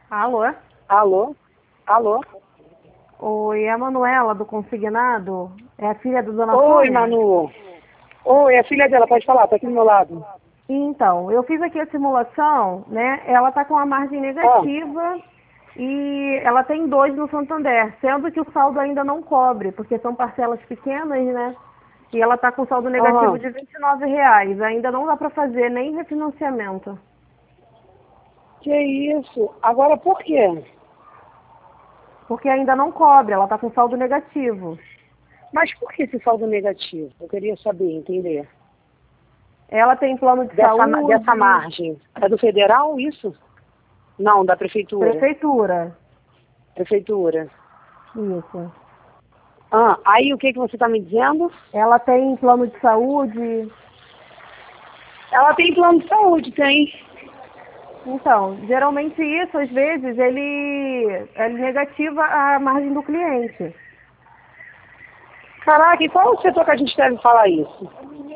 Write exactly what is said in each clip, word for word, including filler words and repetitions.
Alô? Alô? Alô? Oi, é a Manuela do Consignado? É a filha do Dona Oi, Sônia? Manu. Oi, é a filha dela, pode falar, tá aqui do meu lado. Então, eu fiz aqui a simulação, né? Ela tá com a margem Ah, negativa e ela tem dois no Santander, sendo que o saldo ainda não cobre, porque são parcelas pequenas, né? E ela tá com saldo negativo aham. de vinte e nove reais. Ainda não dá para fazer nem refinanciamento. Que isso? Agora por quê? Porque ainda não cobre, ela tá com saldo negativo. Mas por que esse saldo negativo? Eu queria saber, entender. Ela tem plano de Dessa, dessa saúde, margem. É do federal, isso? Não, da prefeitura. prefeitura. Prefeitura. Isso. Ah, aí o que, que você está me dizendo? Ela tem plano de saúde. Ela tem plano de saúde, tem. Então, geralmente isso, às vezes, ele, ele negativa a margem do cliente. Caraca, e qual o setor que a gente deve falar isso?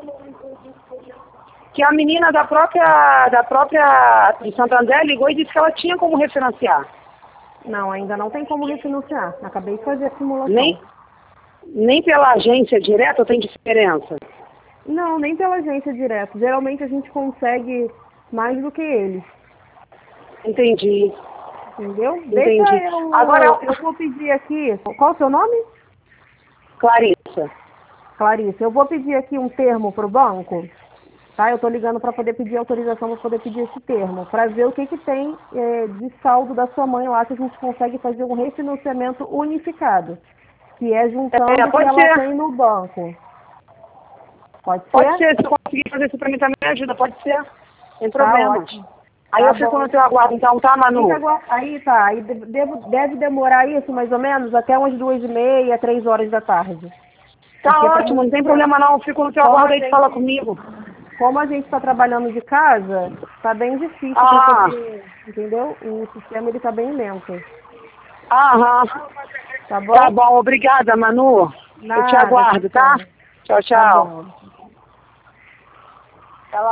Que a menina da própria, da própria de Santander ligou e disse que ela tinha como refinanciar. Não, ainda não tem como refinanciar. Acabei de fazer a simulação. Nem, nem pela agência direta tem diferença. Não, nem pela agência direto. Geralmente a gente consegue mais do que eles. Entendi, Entendeu? Deixa entendi. eu. Agora, Eu vou pedir aqui. Qual o seu nome? Clarissa, Clarice. Eu vou pedir aqui um termo para o banco. Tá? Eu estou ligando para poder pedir autorização para poder pedir esse termo, para ver o que, que tem é, de saldo da sua mãe lá, que a gente consegue fazer um refinanciamento unificado, que é é, juntando o que pode ela ser, tem no banco. Pode pode ser? ser, se eu conseguir fazer isso pra mim também me ajuda, pode ser, sem Tá problemas. ótimo. Aí Tá eu fico bom. no teu aguardo, então, tá, Fica Manu? agora. Aí tá. Aí de- devo- deve demorar isso mais ou menos até umas duas e meia, três horas da tarde. Tá Porque tá ótimo, não muito. tem problema não, eu fico no teu Como a aguardo aí, tu fala gente comigo. Como a gente está trabalhando de casa, está bem difícil para Ah, poder, entendeu? O sistema ele está bem lento, aham, tá tá bom? bom, obrigada, Manu. Eu te Nada, aguardo, tá? tchau. Tchau, Tá tchau. bom.